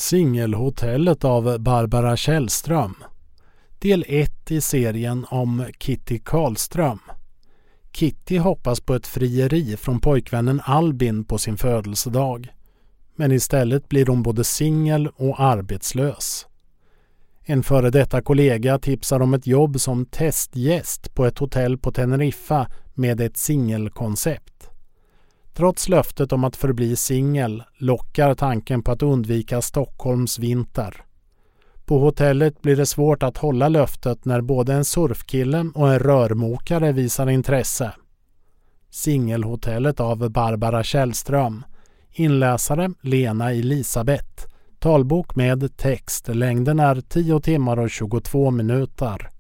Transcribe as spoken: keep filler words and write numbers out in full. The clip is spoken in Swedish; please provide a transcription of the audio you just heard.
Singelhotellet av Barbara Källström. Del ett i serien om Kitty Karlström. Kitty hoppas på ett frieri från pojkvännen Albin på sin födelsedag. Men istället blir hon både singel och arbetslös. En före detta kollega tipsar om ett jobb som testgäst på ett hotell på Teneriffa med ett singelkoncept. Trots löftet om att förbli singel lockar tanken på att undvika Stockholms vinter. På hotellet blir det svårt att hålla löftet när både en surfkille och en rörmokare visar intresse. Singelhotellet av Barbara Källström. Inläsare Lena Elisabeth. Talbok med text. Längden är tio timmar och tjugotvå minuter.